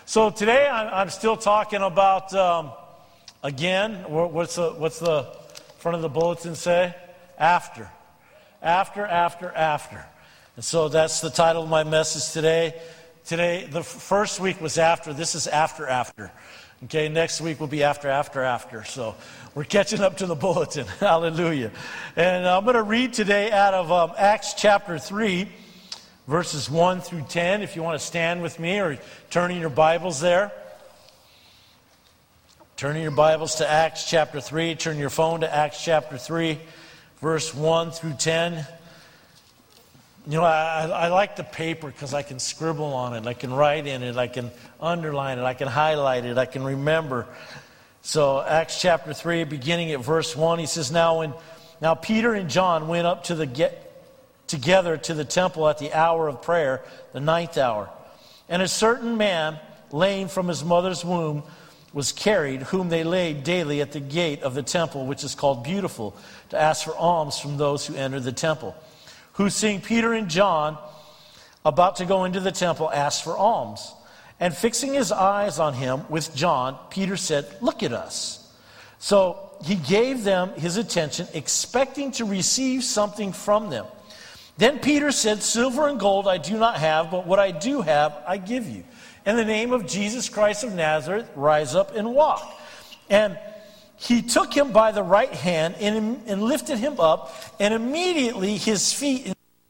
So today I'm still talking about, again, what's the front of the bulletin say? After. After. And so that's the title of my message today. Today, the first week was after. This is after. Okay, next week will be after. So we're catching up to the bulletin. Hallelujah. And I'm going to read today out of Acts chapter 3, verses 1 through 10. If you want to stand with me or turn in your Bibles there. Turn in your Bibles to Acts chapter 3. Turn your phone to Acts chapter 3, verse 1 through 10. You know, I like the paper because I can scribble on it. I can write in it. I can underline it. I can highlight it. I can remember. So Acts chapter 3, beginning at verse 1, he says, Now Peter and John went up together to the temple at the hour of prayer, the 9th hour. And a certain man, lame from his mother's womb, was carried, whom they laid daily at the gate of the temple, which is called Beautiful, to ask for alms from those who entered the temple. Who, seeing Peter and John about to go into the temple, asked for alms. And fixing his eyes on him with John, Peter said, Look at us. So he gave them his attention, expecting to receive something from them. Then Peter said, Silver and gold I do not have, but what I do have I give you. In the name of Jesus Christ of Nazareth, rise up and walk. And he took him by the right hand and lifted him up, and immediately his feet.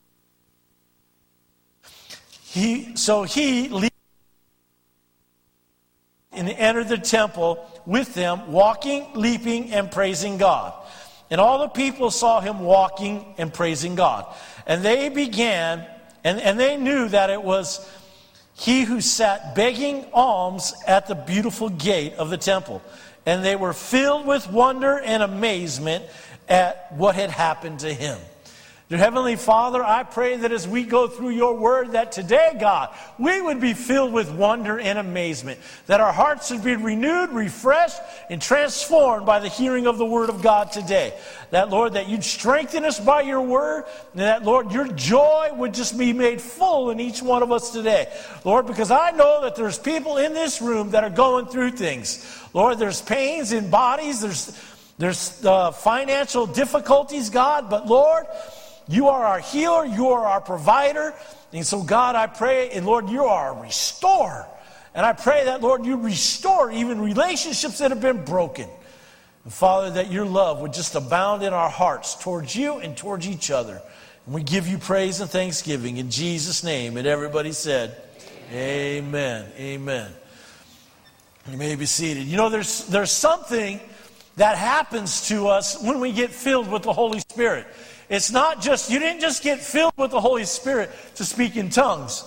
He and entered the temple with them, walking, leaping, and praising God. And all the people saw him walking and praising God. And they began, and they knew that it was he who sat begging alms at the beautiful gate of the temple. And they were filled with wonder and amazement at what had happened to him. Dear Heavenly Father, I pray that as we go through your word, that today, God, we would be filled with wonder and amazement. That our hearts would be renewed, refreshed, and transformed by the hearing of the word of God today. That, Lord, that you'd strengthen us by your word. And that, Lord, your joy would just be made full in each one of us today. Lord, because I know that there's people in this room that are going through things. Lord, there's pains in bodies. There's financial difficulties, God. But, Lord, you are our healer. You are our provider. And so, God, I pray, and Lord, you are a restorer. And I pray that, Lord, you restore even relationships that have been broken. And, Father, that your love would just abound in our hearts towards you and towards each other. And we give you praise and thanksgiving in Jesus' name. And everybody said, Amen. Amen. You may be seated. You know, there's something that happens to us when we get filled with the Holy Spirit. It's not just, you didn't just get filled with the Holy Spirit to speak in tongues.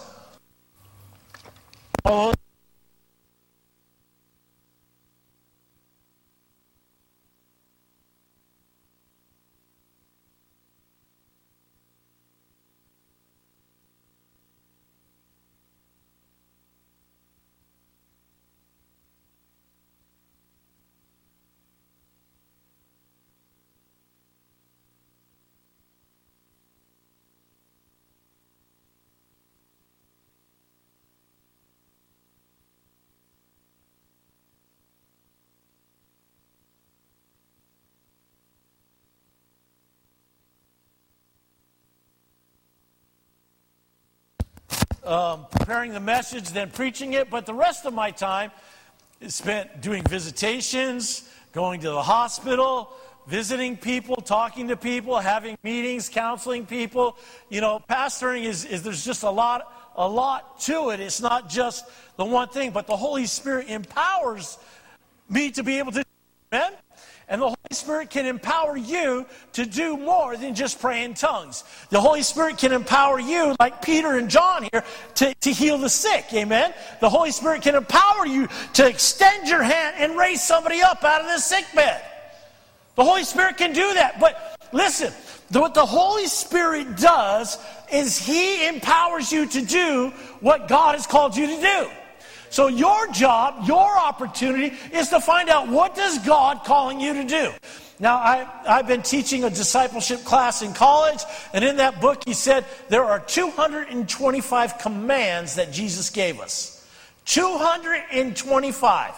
Preparing the message, then preaching it. But the rest of my time is spent doing visitations, going to the hospital, visiting people, talking to people, having meetings, counseling people. You know, pastoring is there's just a lot to it. It's not just the one thing, but the Holy Spirit empowers me to be able to. Amen? And the Holy Spirit can empower you to do more than just pray in tongues. The Holy Spirit can empower you, like Peter and John here, to heal the sick. Amen? The Holy Spirit can empower you to extend your hand and raise somebody up out of the sick bed. The Holy Spirit can do that. But listen, what the Holy Spirit does is he empowers you to do what God has called you to do. So your job, your opportunity is to find out, what does God calling you to do? Now, I've been teaching a discipleship class in college, and in that book he said there are 225 commands that Jesus gave us. 225.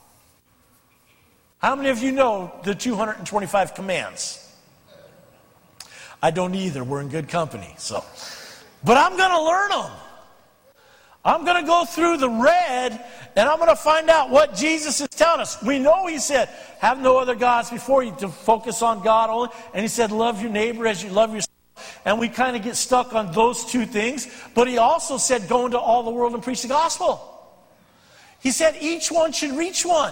How many of you know the 225 commands? I don't either. We're in good company. But I'm going to learn them. I'm going to go through the red, and I'm going to find out what Jesus is telling us. We know he said, have no other gods before you, to focus on God only. And he said, love your neighbor as you love yourself. And we kind of get stuck on those two things. But he also said, go into all the world and preach the gospel. He said, each one should reach one.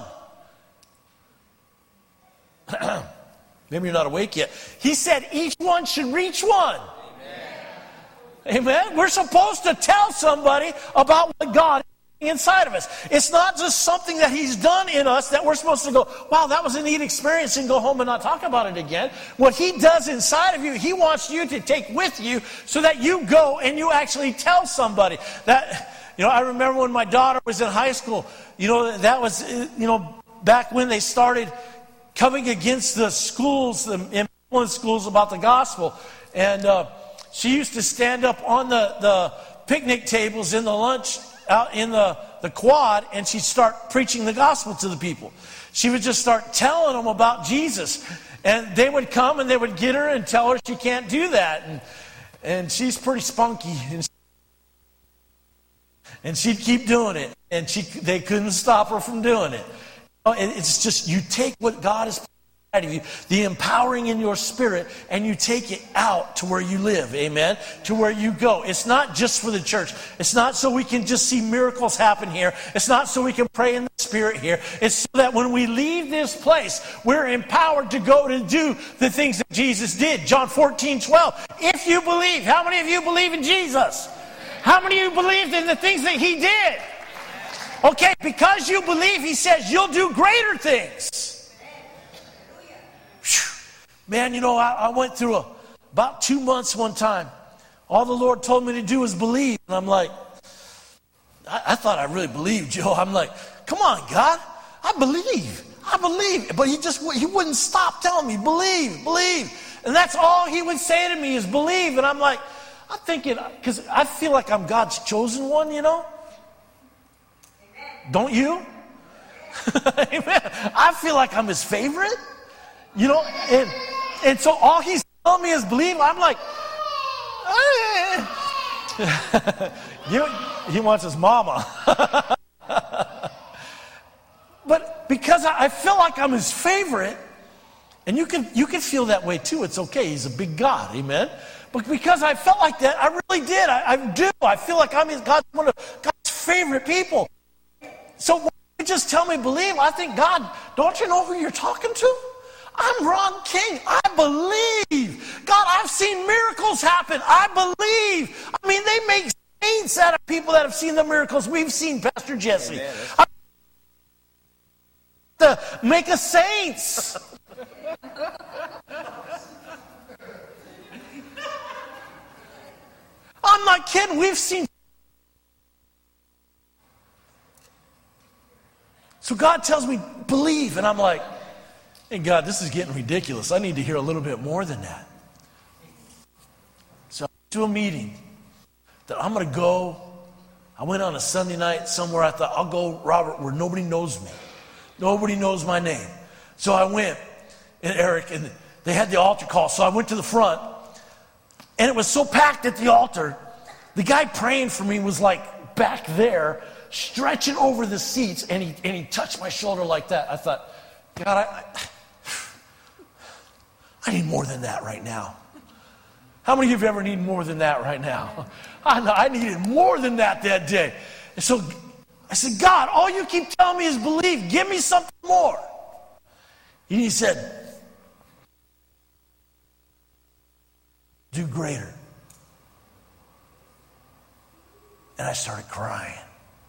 Maybe you're not awake yet. He said, each one should reach one. Amen. We're supposed to tell somebody about what God is inside of us. It's not just something that he's done in us that we're supposed to go, wow, that was a neat experience, and go home and not talk about it again. What he does inside of you, he wants you to take with you so that you go and you actually tell somebody. That, I remember when my daughter was in high school, that was, back when they started coming against the schools, the influence schools about the gospel. And she used to stand up on the picnic tables in the lunch out in the quad, and she'd start preaching the gospel to the people. She would just start telling them about Jesus. And they would come and they would get her and tell her she can't do that. And she's pretty spunky. And she'd keep doing it. And they couldn't stop her from doing it. It's just, you take what God has put inside of you, the empowering in your spirit, and you take it out to where you live, amen? To where you go. It's not just for the church. It's not so we can just see miracles happen here. It's not so we can pray in the Spirit here. It's so that when we leave this place, we're empowered to go to do the things that Jesus did. John 14:12. If you believe, how many of you believe in Jesus? How many of you believed in the things that he did? Okay, because you believe, he says you'll do greater things. Man, I went through about 2 months one time. All the Lord told me to do was believe. And I'm like, I thought I really believed, Joe. I'm like, come on, God, I believe. But he wouldn't stop telling me, believe. And that's all he would say to me is believe. And I'm like, I'm thinking, because I feel like I'm God's chosen one, Don't you? Amen. I feel like I'm his favorite. And so all he's telling me is believe. I'm like, he wants his mama. But because I feel like I'm his favorite, and you can feel that way too. It's okay. He's a big God. Amen. But because I felt like that, I really did. I do. I feel like I'm one of God's favorite people. So when you just tell me believe, I think, God, don't you know who you're talking to? I'm Ron King. I believe. God, I've seen miracles happen. I believe. I mean, they make saints out of people that have seen the miracles we've seen, Pastor Jesse. I to make us saints. I'm not kidding. We've seen. So God tells me, believe. And I'm like, hey, God, this is getting ridiculous. I need to hear a little bit more than that. So I went to a meeting that I'm going to go. I went on a Sunday night somewhere. I thought, I'll go, Robert, where nobody knows me. Nobody knows my name. So I went, and Eric, and they had the altar call. So I went to the front, and it was so packed at the altar. The guy praying for me was like back there, stretching over the seats, and he touched my shoulder like that. I thought, God, I need more than that right now. How many of you ever need more than that right now? I needed more than that day. And so I said, God, all you keep telling me is believe. Give me something more. And he said, do greater. And I started crying.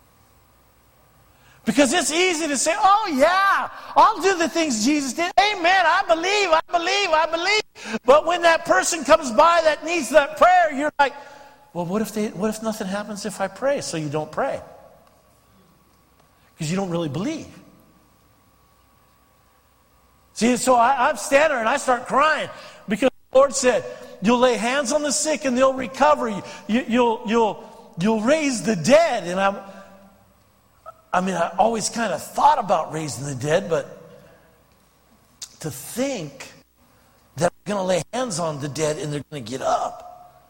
Because it's easy to say, oh yeah, I'll do the things Jesus did. Amen, I believe. But when that person comes by that needs that prayer, you're like, well, what if nothing happens if I pray? So you don't pray. Because you don't really believe. See, so I'm standing there and I start crying because the Lord said, you'll lay hands on the sick and they'll recover. You'll raise the dead. And I always kind of thought about raising the dead, but to think that I'm going to lay hands on the dead and they're going to get up,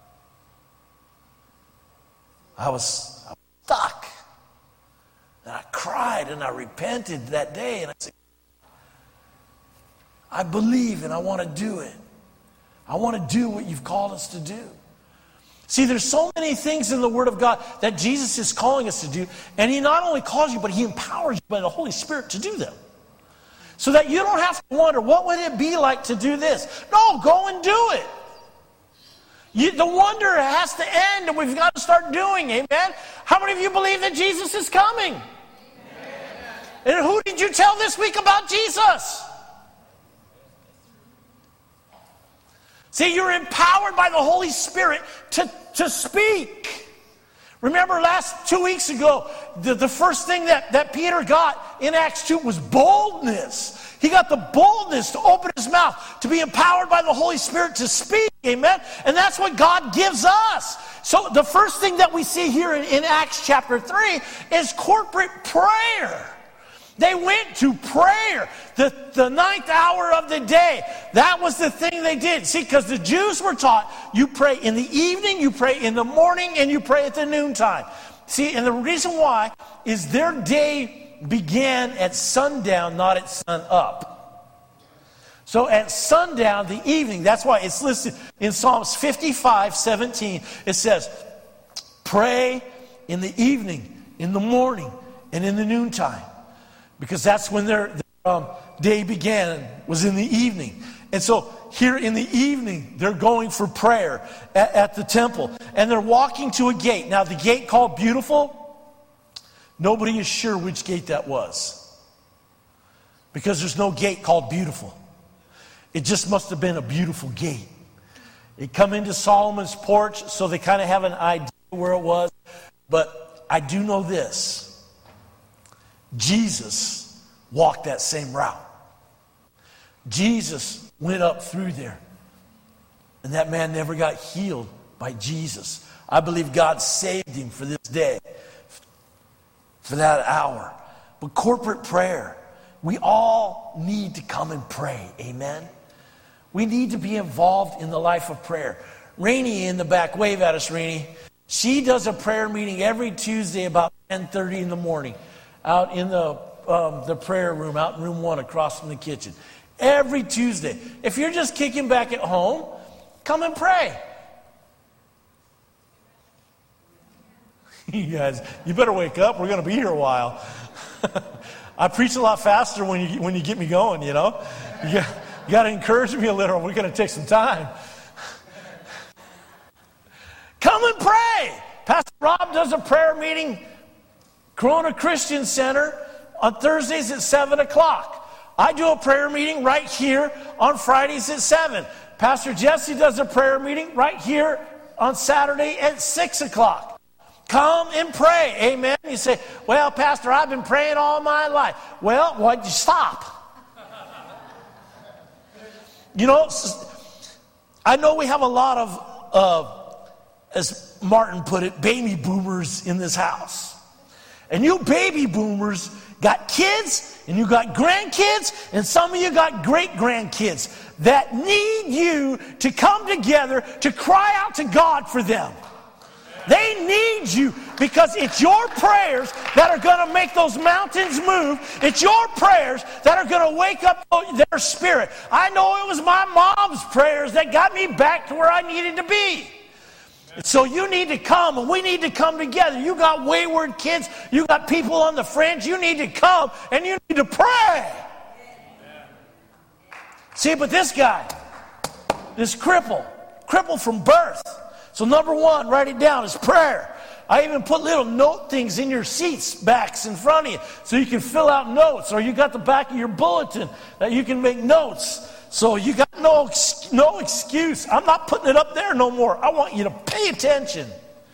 I was stuck. And I cried and I repented that day. And I said, I believe and I want to do it. I want to do what you've called us to do. See, there's so many things in the Word of God that Jesus is calling us to do. And He not only calls you, but He empowers you by the Holy Spirit to do them. So that you don't have to wonder, what would it be like to do this? No, go and do it. The wonder has to end, and we've got to start doing, amen? How many of you believe that Jesus is coming? Amen. And who did you tell this week about Jesus? See, you're empowered by the Holy Spirit to speak. Remember 2 weeks ago, the first thing that Peter got in Acts 2 was boldness. He got the boldness to open his mouth, to be empowered by the Holy Spirit to speak, amen? And that's what God gives us. So the first thing that we see here in Acts chapter 3 is corporate prayer. They went to prayer, the ninth hour of the day. That was the thing they did. See, because the Jews were taught, you pray in the evening, you pray in the morning, and you pray at the noontime. See, and the reason why is their day began at sundown, not at sun up. So at sundown, the evening, that's why it's listed in Psalms 55:17. It says, pray in the evening, in the morning, and in the noontime. Because that's when their day began, was in the evening. And so here in the evening, they're going for prayer at the temple. And they're walking to a gate. Now, the gate called Beautiful, nobody is sure which gate that was. Because there's no gate called Beautiful. It just must have been a beautiful gate. They come into Solomon's porch, so they kind of have an idea where it was. But I do know this. Jesus walked that same route. Jesus went up through there. And that man never got healed by Jesus. I believe God saved him for this day, for that hour. But corporate prayer, we all need to come and pray. Amen? We need to be involved in the life of prayer. Rainey in the back, wave at us, Rainey. She does a prayer meeting every Tuesday about 10:30 in the morning. Out in the prayer room, out in room 1 across from the kitchen. Every Tuesday. If you're just kicking back at home, come and pray. You guys, you better wake up. We're going to be here a while. I preach a lot faster when you get me going, you know. You got to encourage me a little. We're going to take some time. Come and pray. Pastor Rob does a prayer meeting, Corona Christian Center, on Thursdays at 7 o'clock. I do a prayer meeting right here on Fridays at 7. Pastor Jesse does a prayer meeting right here on Saturday at 6 o'clock. Come and pray. Amen. You say, well, Pastor, I've been praying all my life. Well, why'd you stop? You know, I know we have a lot of, as Martin put it, baby boomers in this house. And you baby boomers got kids, and you got grandkids, and some of you got great-grandkids that need you to come together to cry out to God for them. They need you because it's your prayers that are going to make those mountains move. It's your prayers that are going to wake up their spirit. I know it was my mom's prayers that got me back to where I needed to be. So you need to come, and we need to come together. You got wayward kids. You got people on the fringe. You need to come, and you need to pray. See, but this guy, this crippled from birth. So number 1, write it down, is prayer. I even put little note things in your seats backs in front of you so you can fill out notes, or you got the back of your bulletin that you can make notes. So you got no excuse. I'm not putting it up there no more. I want you to pay attention.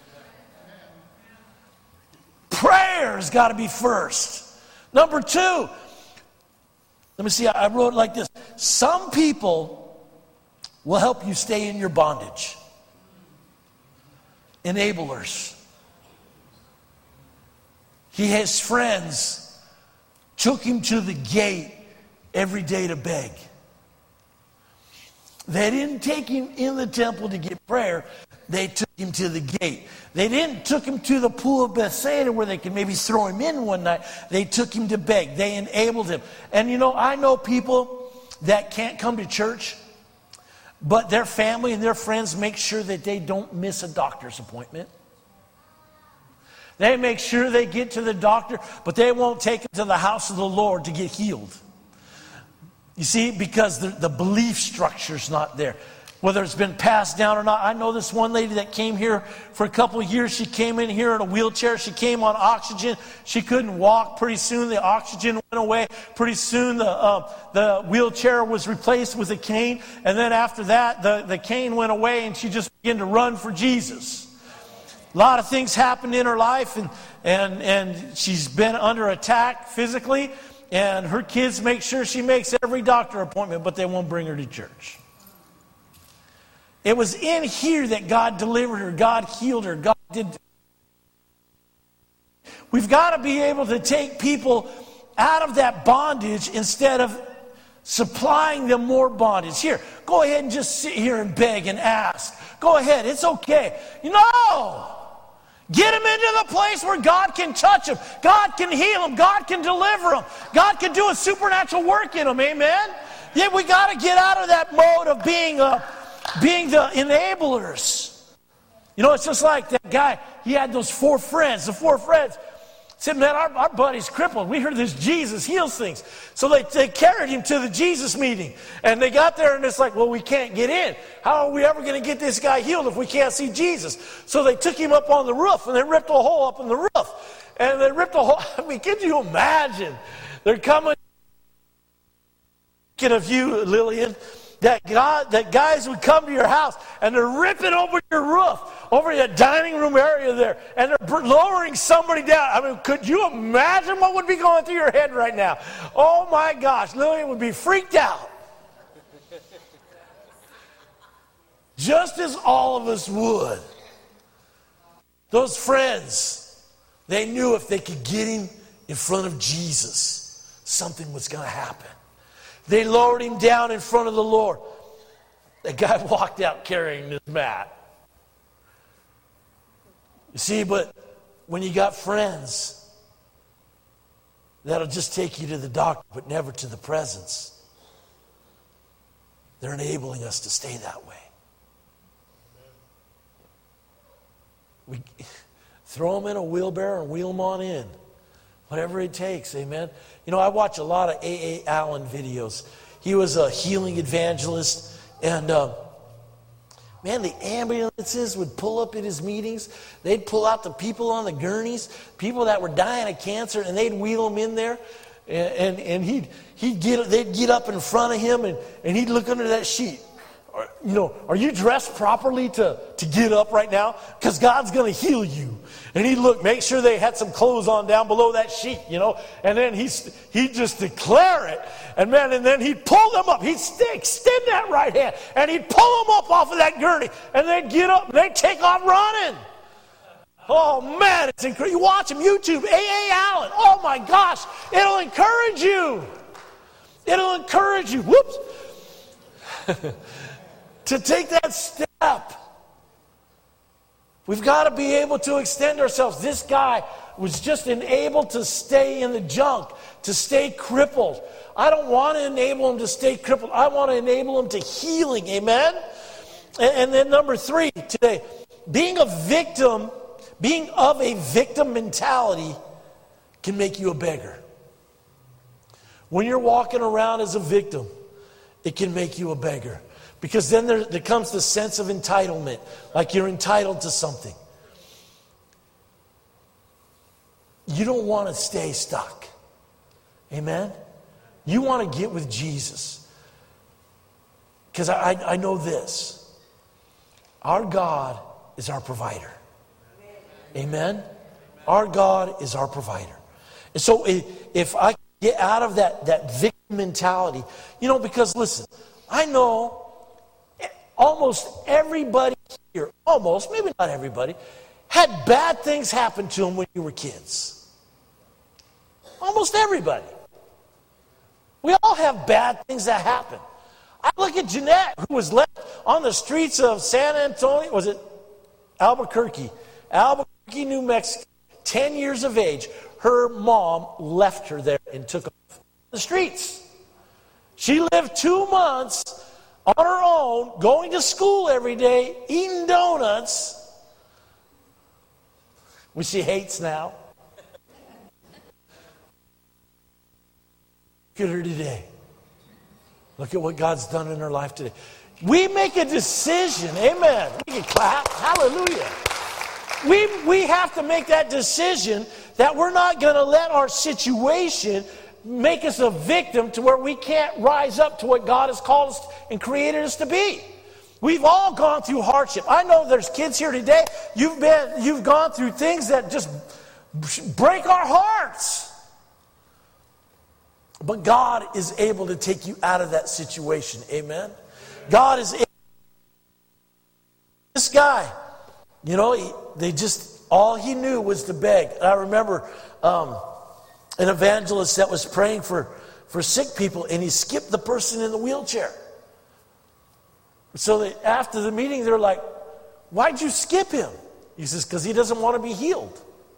Prayer's got to be first. Number 2, let me see, I wrote it like this. Some people will help you stay in your bondage. Enablers. His friends took him to the gate every day to beg. They didn't take him in the temple to get prayer. They took him to the gate. They didn't took him to the pool of Bethsaida where they could maybe throw him in one night. They took him to beg. They enabled him. And I know people that can't come to church, but their family and their friends make sure that they don't miss a doctor's appointment. They make sure they get to the doctor, but they won't take him to the house of the Lord to get healed. You see, because the belief structure's not there. Whether it's been passed down or not. I know this one lady that came here for a couple of years. She came in here in a wheelchair. She came on oxygen. She couldn't walk. Pretty soon the oxygen went away. Pretty soon the wheelchair was replaced with a cane. And then after that, the cane went away and she just began to run for Jesus. A lot of things happened in her life, and she's been under attack physically. And her kids make sure she makes every doctor appointment, but they won't bring her to church. It was in here that God delivered her. God healed her. God did. We've got to be able to take people out of that bondage instead of supplying them more bondage. Here, go ahead and just sit here and beg and ask. Go ahead. It's okay. Get them into the place where God can touch them. God can heal them. God can deliver them. God can do a supernatural work in them. Amen? Yeah, we got to get out of that mode of being the enablers. It's just like that guy. He had those 4 friends. The 4 friends said, man, our buddy's crippled. We heard this Jesus heals things. So they carried him to the Jesus meeting. And they got there and it's like, well, we can't get in. How are we ever going to get this guy healed if we can't see Jesus? So they took him up on the roof and they ripped a hole up in the roof. And they ripped a hole. I mean, can you imagine? They're coming. Thinking of you, Lillian. That guys would come to your house and they're ripping over your roof, over your dining room area there, and they're lowering somebody down. I mean, could you imagine what would be going through your head right now? Oh my gosh, Lillian would be freaked out. Just as all of us would. Those friends, they knew if they could get him in front of Jesus, something was going to happen. They lowered him down in front of the Lord. The guy walked out carrying this mat. You see, but when you got friends that'll just take you to the doctor but never to the presence, they're enabling us to stay that way. We throw them in a wheelbarrow and wheel them on in. Whatever it takes, amen. I watch a lot of A.A. Allen videos. He was a healing evangelist, and man, the ambulances would pull up at his meetings. They'd pull out the people on the gurneys, people that were dying of cancer, and they'd wheel them in there. And they'd get up in front of him, and he'd look under that sheet. Are you dressed properly to get up right now? Because God's going to heal you. And he'd look, make sure they had some clothes on down below that sheet, And then he'd just declare it. And then he'd pull them up. He'd extend that right hand. And he'd pull them up off of that gurney. And they'd get up and they'd take off running. Oh, man, it's incredible. You watch him, YouTube, A.A. Allen. Oh, my gosh. It'll encourage you. It'll encourage you. Whoops. To take that step. We've got to be able to extend ourselves. This guy was just enabled to stay in the junk, to stay crippled. I don't want to enable him to stay crippled. I want to enable him to healing. Amen? And then number 3 today, being of a victim mentality can make you a beggar. When you're walking around as a victim, it can make you a beggar. Because then there comes the sense of entitlement, like you're entitled to something. You don't want to stay stuck. Amen? You want to get with Jesus. Because I know this. Our God is our provider. Amen? Our God is our provider. And so if I get out of that victim mentality, because listen, I know almost everybody here, maybe not everybody, had bad things happen to them when you were kids. Almost everybody. We all have bad things that happen. I look at Jeanette, who was left on the streets of San Antonio, was it Albuquerque, New Mexico, 10 years of age. Her mom left her there and took off the streets. She lived 2 months on her own, going to school every day, eating donuts, which she hates now. Look at her today. Look at what God's done in her life today. We make a decision. Amen. We can clap. Hallelujah. We have to make that decision that we're not going to let our situation make us a victim to where we can't rise up to what God has called us and created us to be. We've all gone through hardship. I know there's kids here today. You've gone through things that just break our hearts. But God is able to take you out of that situation. Amen. God is able. This guy, you know, all he knew was to beg. And I remember an evangelist that was praying for sick people, and he skipped the person in the wheelchair. So after the meeting, they're like, "Why'd you skip him?" He says, "Because he doesn't want to be healed."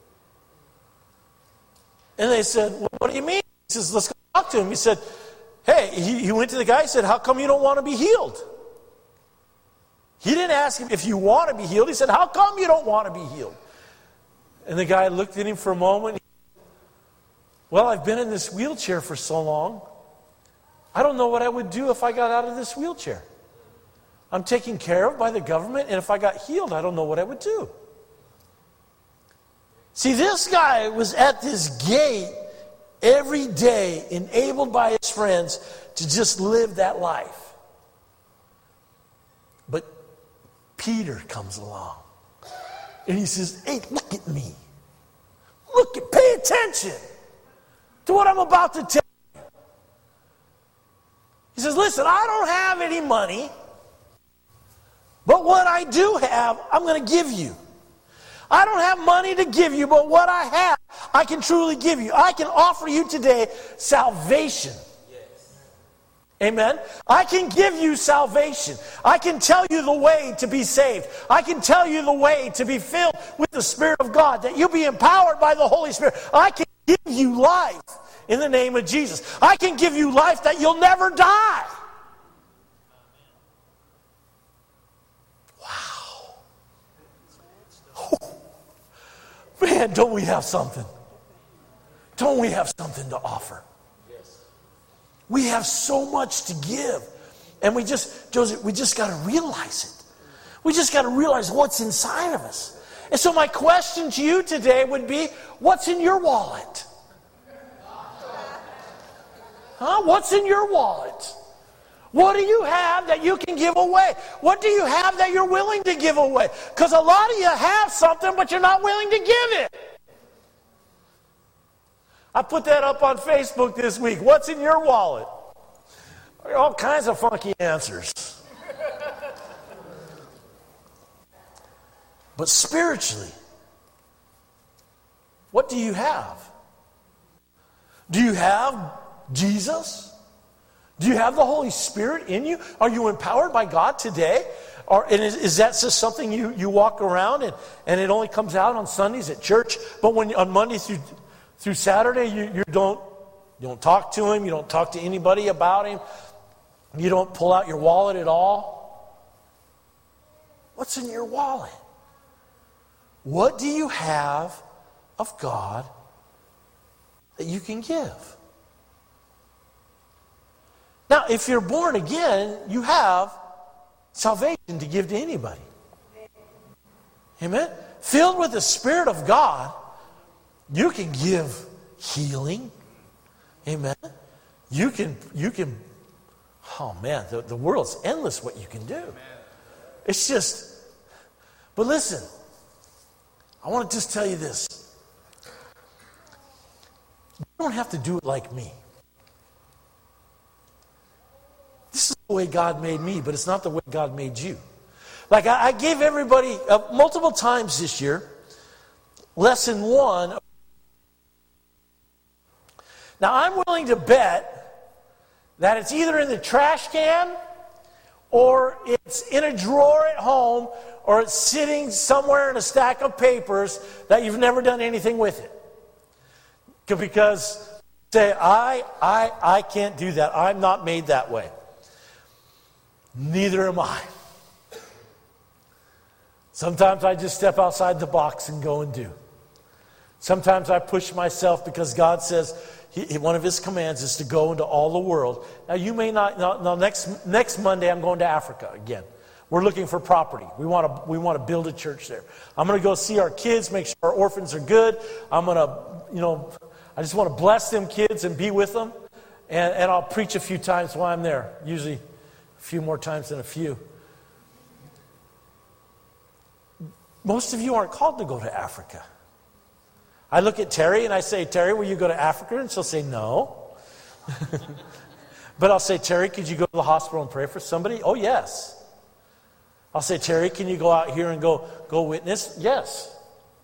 And they said, "Well, what do you mean?" He says, "Let's go talk to him." He said, "Hey," he went to the guy and said, "How come you don't want to be healed?" He didn't ask him if you want to be healed. He said, "How come you don't want to be healed?" And the guy looked at him for a moment. "Well, I've been in this wheelchair for so long. I don't know what I would do if I got out of this wheelchair. I'm taken care of by the government, and if I got healed, I don't know what I would do." See, this guy was at this gate every day, enabled by his friends to just live that life. But Peter comes along, and he says, "Hey, look at me. Pay attention to what I'm about to tell you." He says, "Listen, I don't have any money, but what I do have, I'm going to give you. I don't have money to give you, but what I have, I can truly give you. I can offer you today salvation." Amen. I can give you salvation. I can tell you the way to be saved. I can tell you the way to be filled with the Spirit of God, that you'll be empowered by the Holy Spirit. I can give you life in the name of Jesus. I can give you life that you'll never die. Wow. Oh. Man, don't we have something? Don't we have something to offer? We have so much to give. And Joseph, we just got to realize it. We just got to realize what's inside of us. And so my question to you today would be, what's in your wallet? What's in your wallet? What do you have that you can give away? What do you have that you're willing to give away? Because a lot of you have something, but you're not willing to give it. I put that up on Facebook this week. What's in your wallet? All kinds of funky answers. But spiritually, what do you have? Do you have Jesus? Do you have the Holy Spirit in you? Are you empowered by God today? And is that just something you walk around and it only comes out on Sundays at church? But when on Monday through Saturday, you don't talk to him. You don't talk to anybody about him. You don't pull out your wallet at all. What's in your wallet? What do you have of God that you can give? Now, if you're born again, you have salvation to give to anybody. Amen? Filled with the Spirit of God, you can give healing. Amen. You can, oh man, the world's endless what you can do. It's just, but listen, I want to just tell you this. You don't have to do it like me. This is the way God made me, but it's not the way God made you. Like I gave everybody multiple times this year, lesson 1. Now, I'm willing to bet that it's either in the trash can or it's in a drawer at home or it's sitting somewhere in a stack of papers that you've never done anything with it. Because say, I can't do that. I'm not made that way. Neither am I. Sometimes I just step outside the box and go and do. Sometimes I push myself because God says one of His commands is to go into all the world. Now you may not. Now next Monday I'm going to Africa again. We're looking for property. We want to build a church there. I'm going to go see our kids, make sure our orphans are good. I'm going to, I just want to bless them kids and be with them. And I'll preach a few times while I'm there. Usually a few more times than a few. Most of you aren't called to go to Africa. I look at Terry and I say, Terry, will you go to Africa? And she'll say, no. But I'll say, Terry, could you go to the hospital and pray for somebody? Oh, yes. I'll say, Terry, can you go out here and go witness? Yes.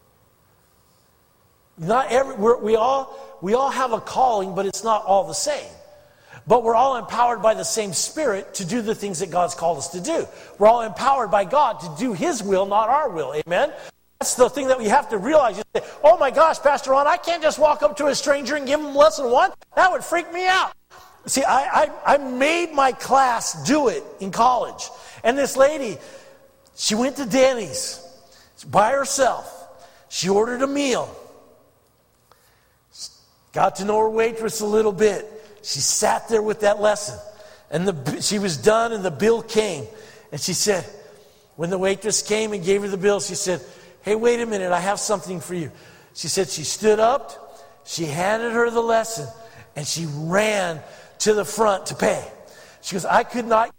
We all have a calling, but it's not all the same. But we're all empowered by the same Spirit to do the things that God's called us to do. We're all empowered by God to do His will, not our will. Amen? That's the thing that we have to realize. You say, oh my gosh, Pastor Ron, I can't just walk up to a stranger and give him lesson 1. That would freak me out. See, I made my class do it in college. And this lady, she went to Denny's by herself. She ordered a meal. Got to know her waitress a little bit. She sat there with that lesson. And she was done and the bill came. And she said, when the waitress came and gave her the bill, she said, hey, wait a minute, I have something for you. She said she stood up, she handed her the lesson, and she ran to the front to pay. She goes, I could not.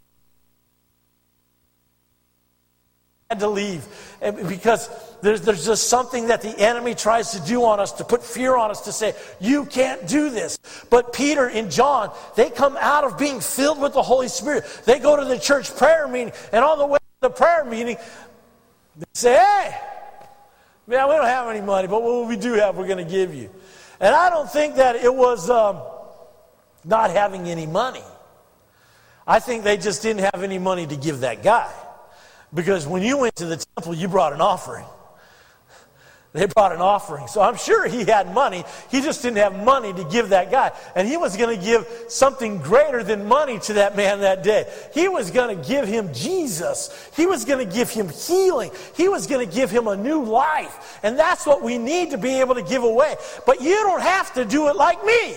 I had to leave. Because there's just something that the enemy tries to do on us, to put fear on us, to say, you can't do this. But Peter and John, they come out of being filled with the Holy Spirit. They go to the church prayer meeting, and on the way to the prayer meeting, they say, hey, man, we don't have any money, but what we do have, we're going to give you. And I don't think that it was not having any money. I think they just didn't have any money to give that guy. Because when you went to the temple, you brought an offering. They brought an offering. So I'm sure he had money. He just didn't have money to give that guy. And he was going to give something greater than money to that man that day. He was going to give him Jesus. He was going to give him healing. He was going to give him a new life. And that's what we need to be able to give away. But you don't have to do it like me.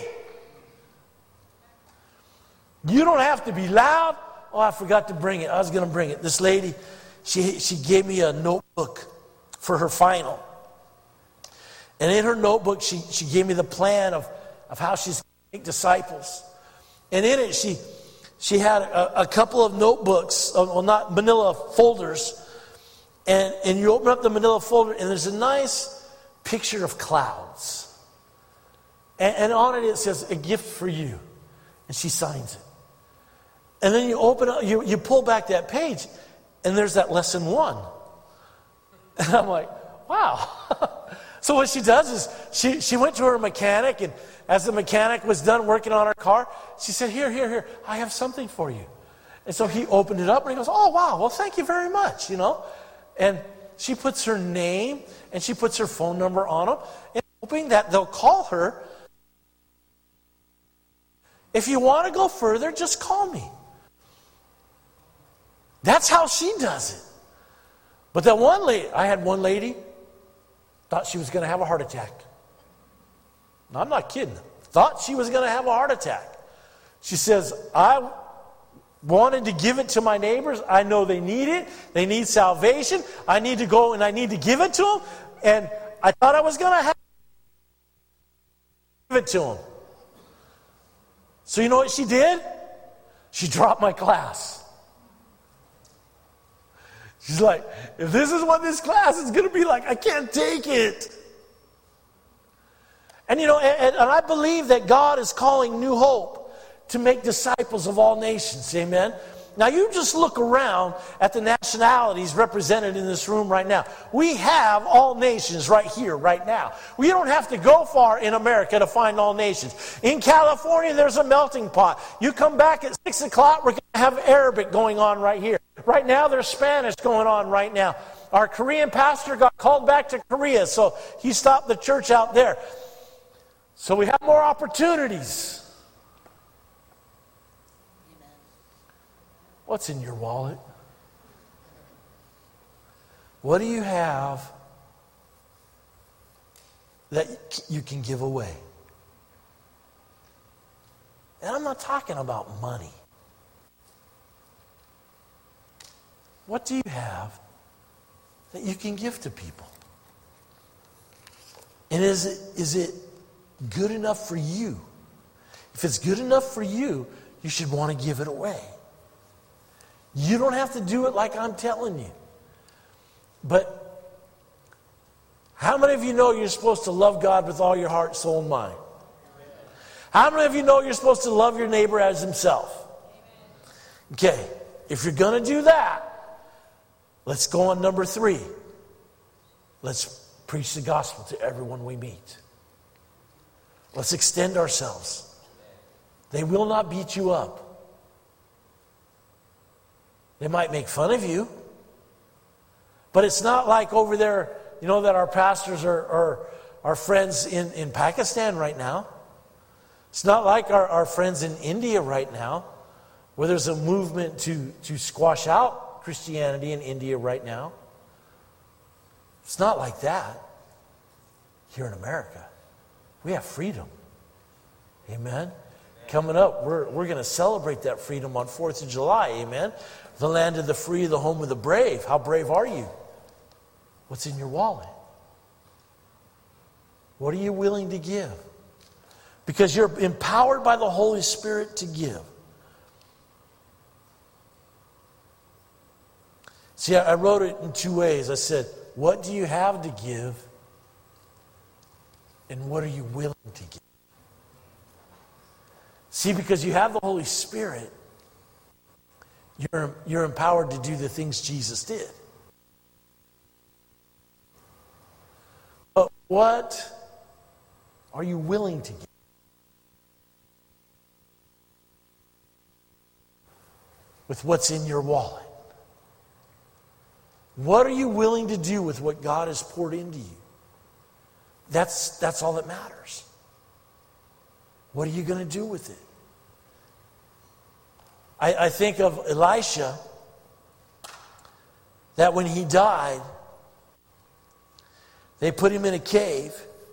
You don't have to be loud. Oh, I forgot to bring it. I was going to bring it. This lady, she gave me a notebook for her final. And in her notebook, she gave me the plan of how she's going to make disciples. And in it, she had a couple of notebooks, well, not manila folders. And you open up the manila folder, and there's a nice picture of clouds. And on it says, a gift for you. And she signs it. And then you open up, you pull back that page, and there's that lesson 1. And I'm like, wow. So what she does is she went to her mechanic, and as the mechanic was done working on her car, she said, here, I have something for you. And so he opened it up, and he goes, oh, wow, well, thank you very much, And she puts her name, and she puts her phone number on them, and hoping that they'll call her. If you want to go further, just call me. That's how she does it. But that one lady, I had one lady, thought she was going to have a heart attack. No, I'm not kidding. Thought she was going to have a heart attack. She says, I wanted to give it to my neighbors. I know they need it. They need salvation. I need to go and I need to give it to them. And I thought I was going to give it to them. So you know what she did? She dropped my class. She's like, if this is what this class is going to be like, I can't take it. And and I believe that God is calling New Hope to make disciples of all nations. Amen. Now you just look around at the nationalities represented in this room right now. We have all nations right here, right now. We don't have to go far in America to find all nations. In California, there's a melting pot. You come back at 6 o'clock, we're going to have Arabic going on right here. Right now, there's Spanish going on right now. Our Korean pastor got called back to Korea, so he stopped the church out there. So we have more opportunities. What's in your wallet? What do you have that you can give away? And I'm not talking about money. What do you have that you can give to people? And is it good enough for you? If it's good enough for you, you should want to give it away. You don't have to do it like I'm telling you. But how many of you know you're supposed to love God with all your heart, soul, and mind? How many of you know you're supposed to love your neighbor as himself? Okay, if you're going to do that, let's go on number 3. Let's preach the gospel to everyone we meet. Let's extend ourselves. They will not beat you up. They might make fun of you. But it's not like over there, you know, that our pastors are our friends in Pakistan right now. It's not like our friends in India right now, where there's a movement to squash out Christianity in India right now. It's not like that. Here in America, we have freedom. Amen. Coming up, we're going to celebrate that freedom on 4th of July. Amen. The land of the free, the home of the brave. How brave are you? What's in your wallet? What are you willing to give? Because you're empowered by the Holy Spirit to give. See, I wrote it in 2 ways. I said, what do you have to give? And what are you willing to give? See, because you have the Holy Spirit, you're empowered to do the things Jesus did. But what are you willing to give? With what's in your wallet? What are you willing to do with what God has poured into you? That's all that matters. What are you going to do with it? I think of Elisha, that when he died, they put him in a cave.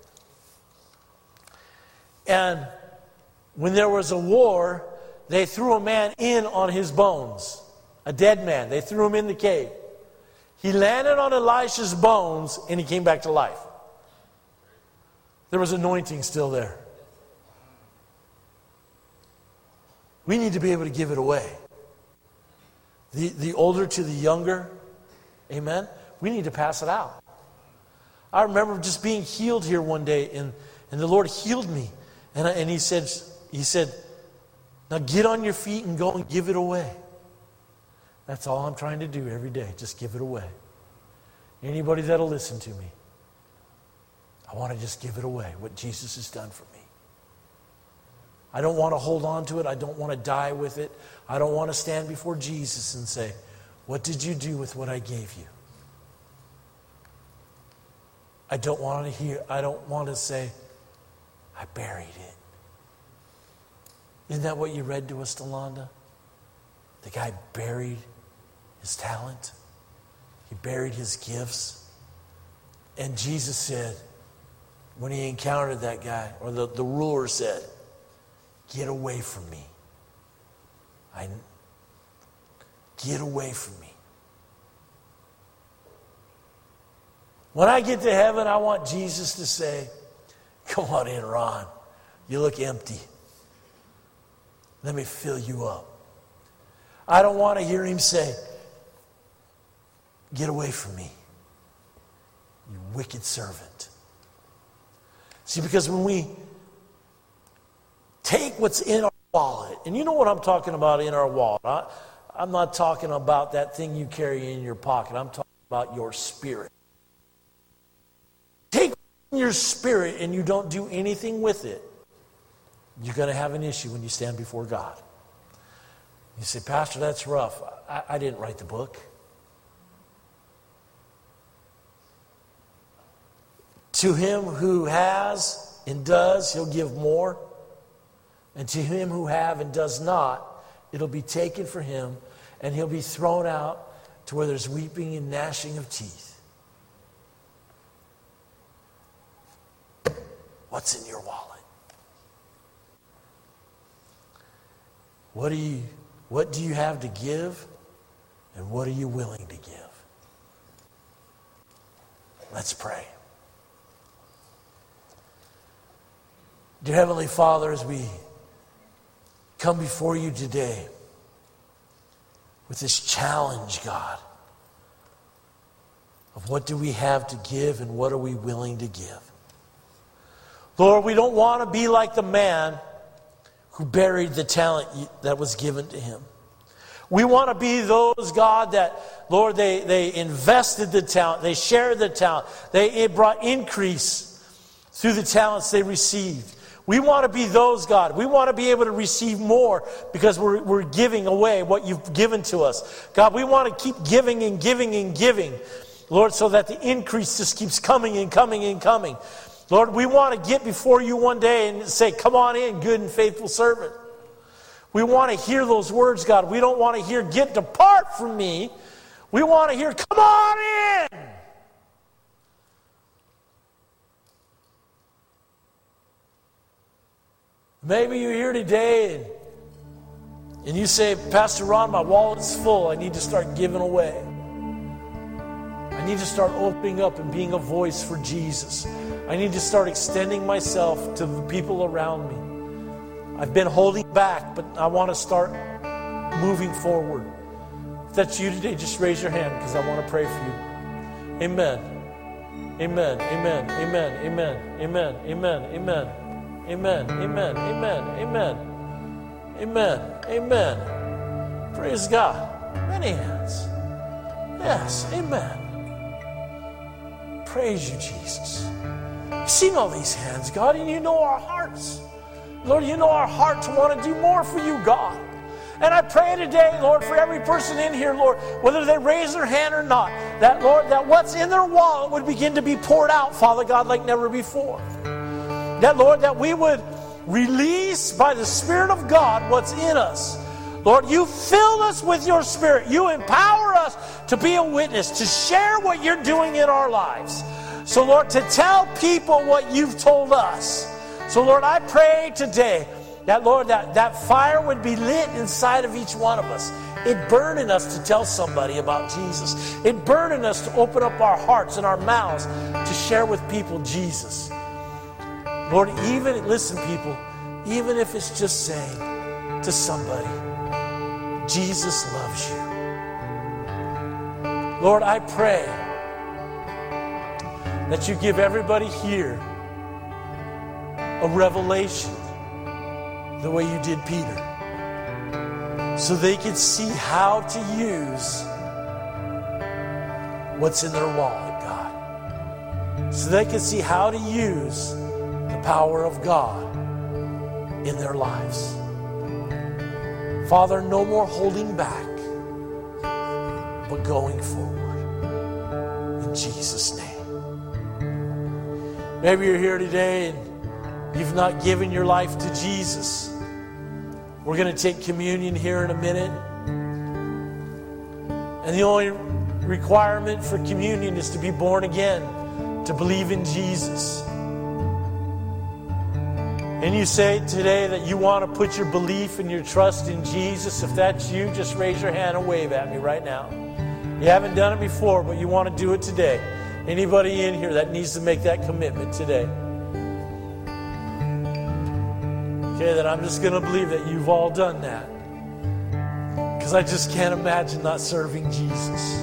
And when there was a war, they threw a man in on his bones, a dead man. They threw him in the cave. He landed on Elisha's bones and he came back to life. There was anointing still there. We need to be able to give it away. The older to the younger, amen, we need to pass it out. I remember just being healed here one day, and the Lord healed me. And he said, now get on your feet and go and give it away. That's all I'm trying to do every day, just give it away. Anybody that'll listen to me, I want to just give it away, what Jesus has done for me. I don't want to hold on to it. I don't want to die with it. I don't want to stand before Jesus and say, what did you do with what I gave you? I don't want to say, I buried it. Isn't that what you read to us, Delonda? The guy buried his talent. He buried his gifts. And Jesus said, when he encountered that guy, or the ruler said, get away from me. Get away from me. When I get to heaven, I want Jesus to say, come on in, Ron. You look empty. Let me fill you up. I don't want to hear him say, get away from me, you wicked servant. See, because when we take what's in our wallet, and you know what I'm talking about in our wallet. I'm not talking about that thing you carry in your pocket. I'm talking about your spirit. Take your spirit and you don't do anything with it, you're going to have an issue when you stand before God. You say, Pastor, that's rough. I didn't write the book. To him who has and does, he'll give more. And to him who have and does not, it'll be taken from him, and he'll be thrown out to where there's weeping and gnashing of teeth. What's in your wallet? What do you have to give, and what are you willing to give? Let's pray. Dear Heavenly Father, as we come before you today with this challenge, God, of what do we have to give and what are we willing to give? Lord, we don't want to be like the man who buried the talent that was given to him. We want to be those, God, that, Lord, they invested the talent, they shared the talent, it brought increase through the talents they received. We want to be those, God. We want to be able to receive more because we're giving away what you've given to us. God, we want to keep giving and giving and giving, Lord, so that the increase just keeps coming and coming and coming. Lord, we want to get before you one day and say, come on in, good and faithful servant. We want to hear those words, God. We don't want to hear, depart from me. We want to hear, come on in. Maybe you're here today and you say, Pastor Ron, my wallet's full. I need to start giving away. I need to start opening up and being a voice for Jesus. I need to start extending myself to the people around me. I've been holding back, but I want to start moving forward. If that's you today, just raise your hand because I want to pray for you. Amen. Amen. Amen. Amen. Amen. Amen. Amen. Amen. Amen, amen, amen, amen, amen, amen. Praise God. Many hands. Yes, amen. Praise you, Jesus. You've seen all these hands, God, and you know our hearts. Lord, you know our heart to want to do more for you, God. And I pray today, Lord, for every person in here, Lord, whether they raise their hand or not, that, Lord, that what's in their wallet would begin to be poured out, Father God, like never before. That, Lord, that we would release by the Spirit of God what's in us. Lord, you fill us with your Spirit. You empower us to be a witness, to share what you're doing in our lives. So, Lord, to tell people what you've told us. So, Lord, I pray today that, Lord, that fire would be lit inside of each one of us. It burned in us to tell somebody about Jesus. It burned in us to open up our hearts and our mouths to share with people Jesus. Lord, listen, people, even if it's just saying to somebody, Jesus loves you. Lord, I pray that you give everybody here a revelation the way you did Peter, so they could see how to use what's in their wallet, God. So they could see how to use the power of God in their lives. Father, no more holding back, but going forward. In Jesus' name. Maybe you're here today and you've not given your life to Jesus. We're going to take communion here in a minute. And the only requirement for communion is to be born again, to believe in Jesus. And you say today that you want to put your belief and your trust in Jesus. If that's you, just raise your hand and wave at me right now. You haven't done it before, but you want to do it today. Anybody in here that needs to make that commitment today? Okay, then I'm just going to believe that you've all done that. Because I just can't imagine not serving Jesus.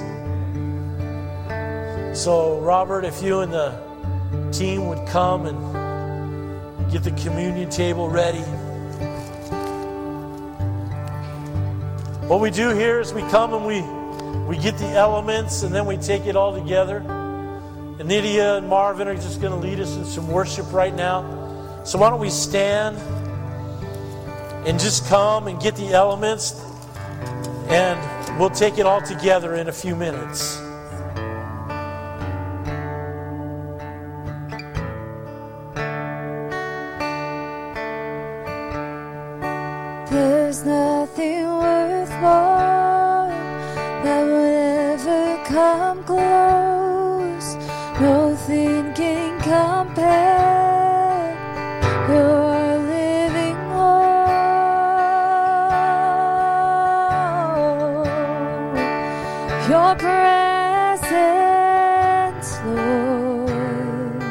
So, Robert, if you and the team would come and get the communion table ready. What we do here is we come and we get the elements and then we take it all together. And Nydia and Marvin are just going to lead us in some worship right now. So why don't we stand and just come and get the elements, and we'll take it all together in a few minutes. There's nothing worth more that would ever come close. Nothing can compare. You're living hope. Your presence, Lord.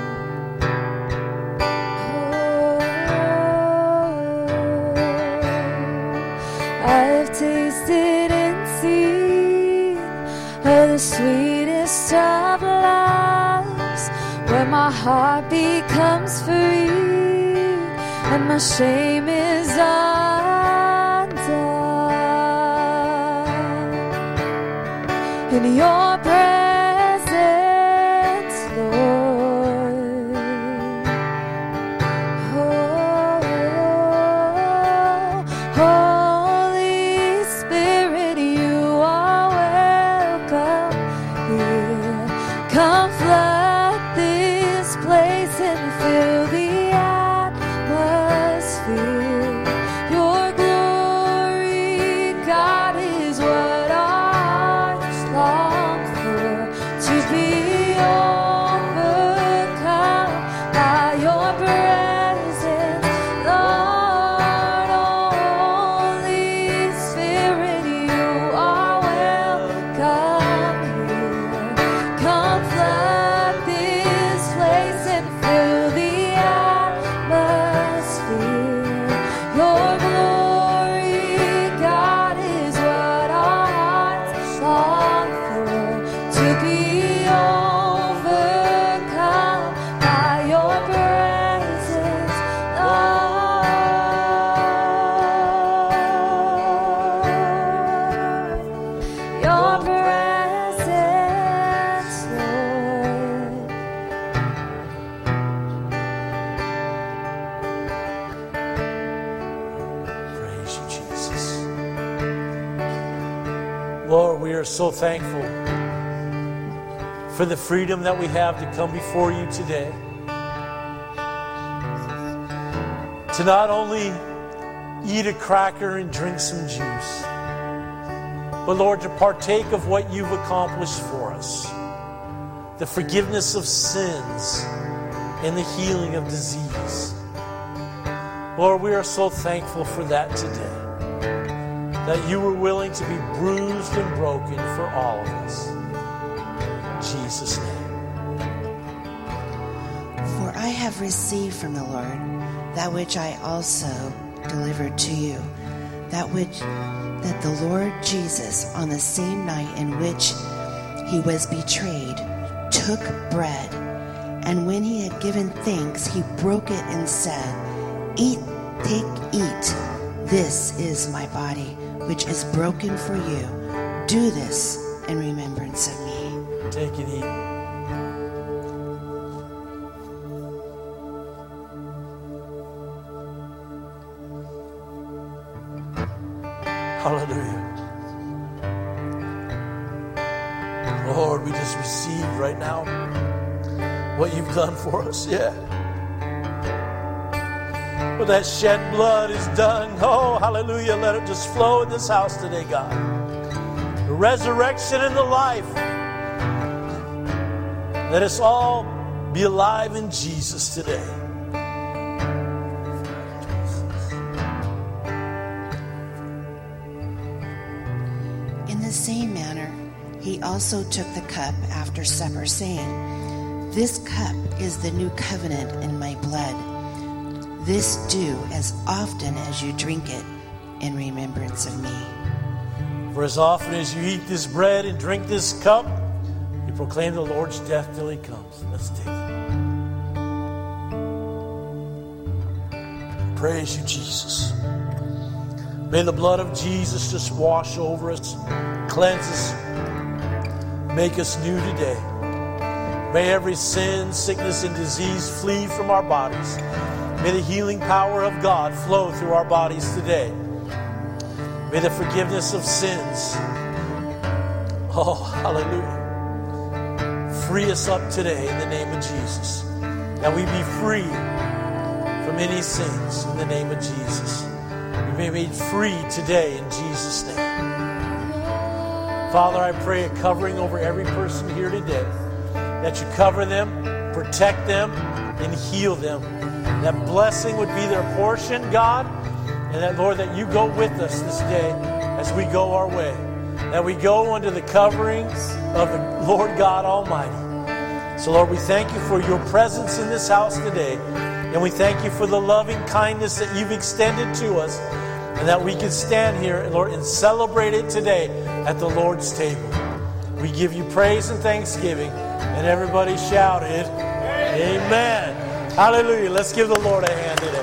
I've tasted and seen of the sweetest of loves, where my heart becomes free and my shame is undone. In your presence, Lord. Holy Spirit, you are welcome here. Come flood this place and fill the atmosphere. Your glory, God, is what our hearts long for, to be overcome by your presence, Lord. Holy Spirit, you are welcome here. Come flood this place and fill the atmosphere. Your glory, God, is what our hearts long for, to be overcome by your presence, Lord. Your presence, Lord. Praise you, Jesus. Lord, we are so thankful for the freedom that we have to come before you today. To not only eat a cracker and drink some juice, but Lord, to partake of what you've accomplished for us. The forgiveness of sins and the healing of disease. Lord, we are so thankful for that today. That you were willing to be bruised and broken for all of us. In Jesus' name. For I have received from the Lord that which I also delivered to you, that the Lord Jesus, on the same night in which he was betrayed, took bread, and when he had given thanks, he broke it and said, eat. This is my body, which is broken for you. Do this in remembrance of me. Take and eat. Hallelujah. Lord, we just receive right now what you've done for us. Yeah. What that shed blood is done. Oh, hallelujah. Let it just flow in this house today, God. The resurrection and the life. Let us all be alive in Jesus today. In the same manner, he also took the cup after supper, saying, this cup is the new covenant in my blood. This do as often as you drink it in remembrance of me. For as often as you eat this bread and drink this cup, you proclaim the Lord's death till he comes. Let's take it. Praise you, Jesus. May the blood of Jesus just wash over us, cleanse us, make us new today. May every sin, sickness, and disease flee from our bodies. May the healing power of God flow through our bodies today. May the forgiveness of sins, oh, hallelujah, free us up today in the name of Jesus. That we be free from any sins in the name of Jesus. We may be made free today in Jesus' name. Father, I pray a covering over every person here today. That you cover them, protect them, and heal them. That blessing would be their portion, God. And that, Lord, that you go with us this day as we go our way. That we go under the coverings of the Lord God Almighty. So, Lord, we thank you for your presence in this house today. And we thank you for the loving kindness that you've extended to us. And that we can stand here, Lord, and celebrate it today at the Lord's table. We give you praise and thanksgiving. And everybody shouted, Amen. Hallelujah. Let's give the Lord a hand today.